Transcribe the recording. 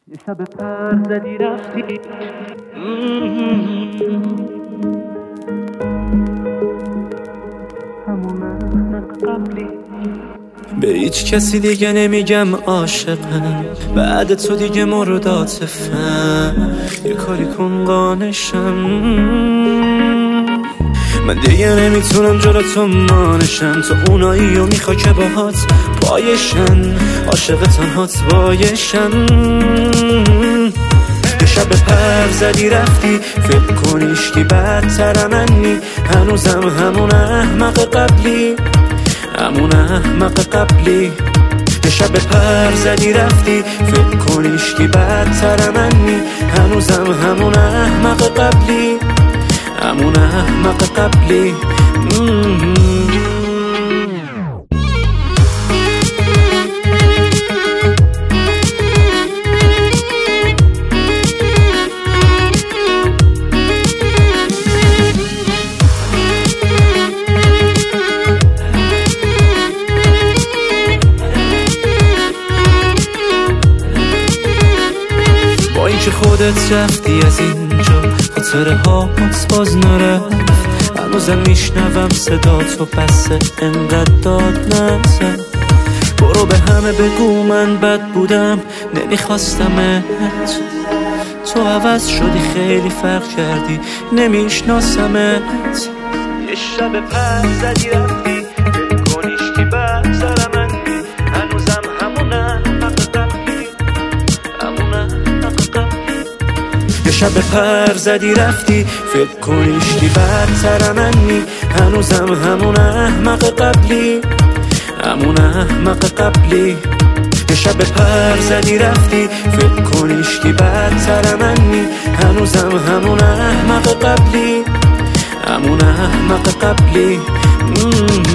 یه شب پر زدی رفتی همون قبلی. به هیچ کسی دیگه نمیگم عاشقم، بعد تو دیگه مورد عاطفم. یه کاری کن قانشم، من دیگه نمیتونم جلو تو مانشم. تو اونایی و میخوا که باهات پایشن، عاشق تنهات بایشن. یه شب پر زدی رفتی، فکر کنیش که بدتر منی. هنوزم همون احمق قبلی، همون احمق قبلی. یه شب پر زدی رفتی، فکر کنیش که بدتر منی. هنوزم همون احمق قبلی، همون احمق قبلی. با اینکه خودت رفتی از اینجا، خاطره ها باز نرفت. هنوزم میشنوم صدا تو، پس انقدر داد نزن. برو به همه بگو من بد بودم، نمیخواستمت. تو عوض شدی، خیلی فرق کردی، نمیشناسمت. یه شب پر زدی رفتی، فکر کنیش که بدتر منی. هنوزم همون احمق قبلی، همون احمق قبلی. یه شب پر زدی رفتی، فکر کنیش که بدتر منی. هنوزم همون احمق قبلی، همون احمق قبلی. یه شب پر زدی رفتی، فکر کنیش که بدتر منی. هنوزم همون احمق قبلی، همون احمق قبلی.